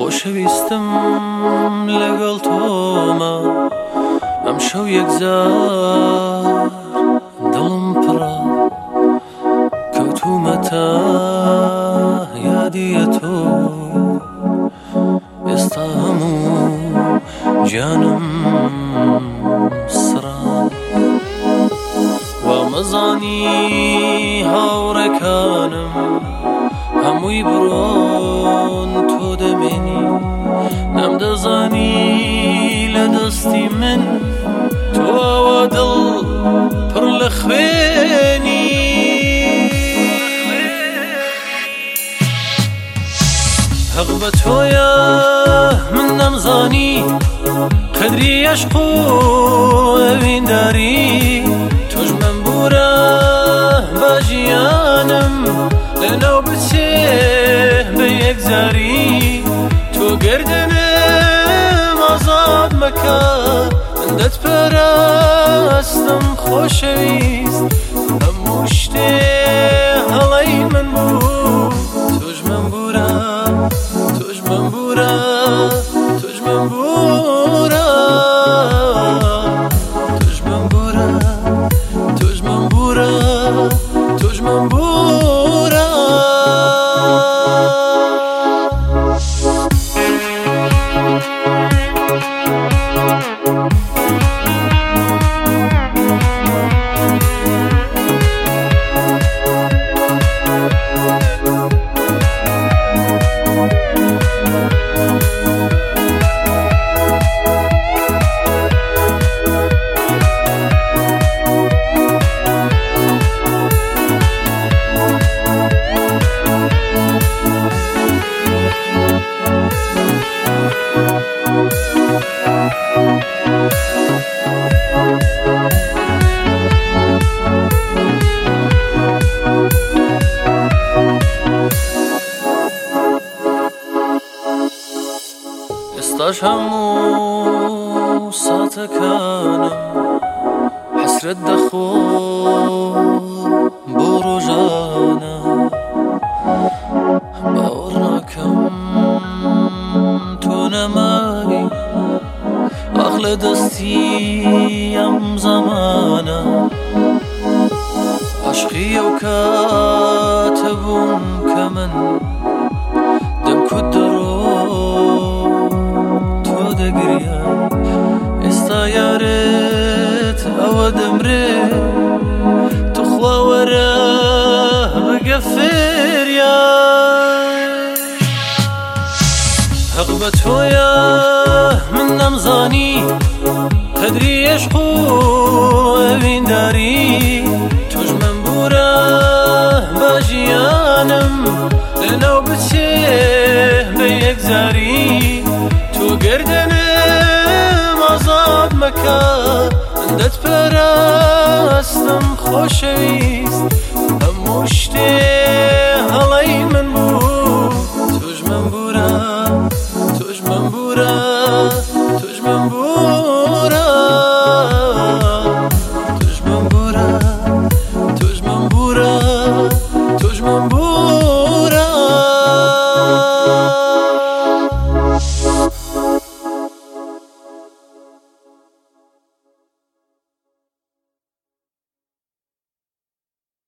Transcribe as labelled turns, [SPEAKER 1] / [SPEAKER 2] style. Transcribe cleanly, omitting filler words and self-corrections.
[SPEAKER 1] خۆشەویستم لەگەڵ تۆمە ئەم شەو یەکجار دڵم پڕە کەوتومەتە یادیە تۆ ئێستا هەموو گیانم سڕە وامەزانی هاوڕێکانم هەمووی بڕۆن تۆ دەمێنی نەمدەزانی لە دەستی من تۆ ئەوە دڵ پڕ لە خوێنی حەق بە تۆیە من نەمزانی قەدری عەشق و ئەوینداری تۆش مەمبورە بە ژیانم لەناو بچێ بە یەکجاری تۆ گەردنم ئازاد مەکە من دەتپەرستم خۆشەویست هەموو شتێ هەڵەی من بوو تۆش مەمبورە تۆش مەمبورە تۆش مەمبورە تۆش مەمبورە تۆش مەمبورە تۆش مەمبورە ئێستاش هەموو ساتەکانم حەسرەت دەخۆ بۆ ڕۆژانە باوەڕ ناکەم تۆ نەمانی ئاخ لە دەستی ئەم زەمانە عەشقی ئەو کاتە بووم کە من دەمکوت دەڕۆ ئێستا یارت ئەوە دەمرێ توخوا وەرە بگە فێریان حەق بە تۆیە من نەمزانی قەدری عەشق و ئەوینداری تۆش مەمبورە بە ژیانم لەناو بچێ بە یەکجاری تۆ گەردنم ئازاد مەکە من دەتپەرستم خۆشەویست هەموو شتێ